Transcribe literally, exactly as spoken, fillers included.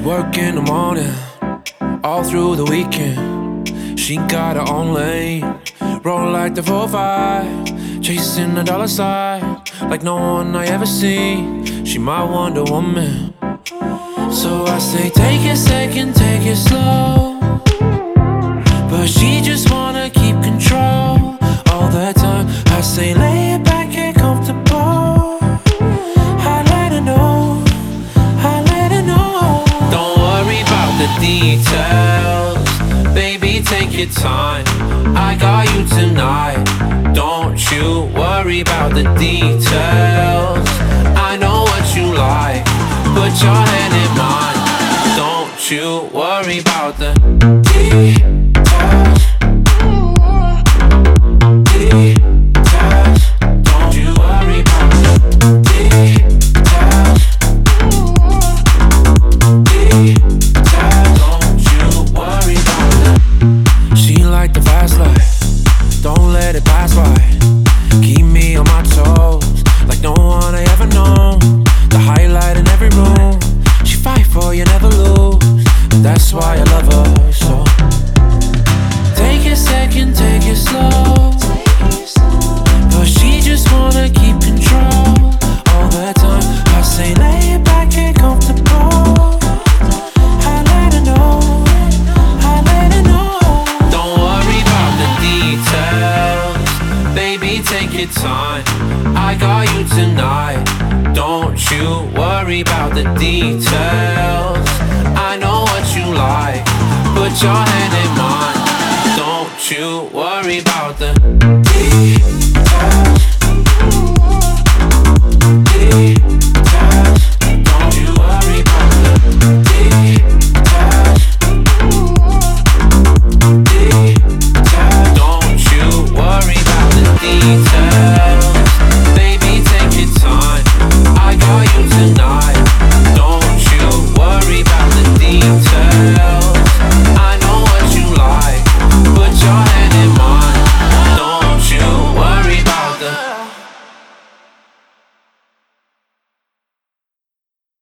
work in the morning, all through the weekend. She got her own lane, roll like the four five, chasing the dollar sign like no one I ever seen. She my Wonder Woman. So I say take it second, take it slow, but she just wanna keep control all the time. I say lay it back and comfortable. I let her know, I let her know. Don't worry about the details, baby, take your time. I got you tonight. Don't you worry about the details. I know what you like, put your hand in mine. Don't you worry about the details. Details. Don't you worry about the details. Details. Don't you worry about the. She like the fast life, don't let it pass by. Keep me on my toes like no one I ever known. The highlight in every room. She fight for you, never lose. That's why I love her so. Take a second, take it slow, but she just wanna keep control all the time. I say lay it back and comfortable. I let her know, I let her know. Don't worry about the details, baby, take your time. I got you tonight. Don't you worry about the details. I know what you like, put your hand in mine. Don't you worry about the details.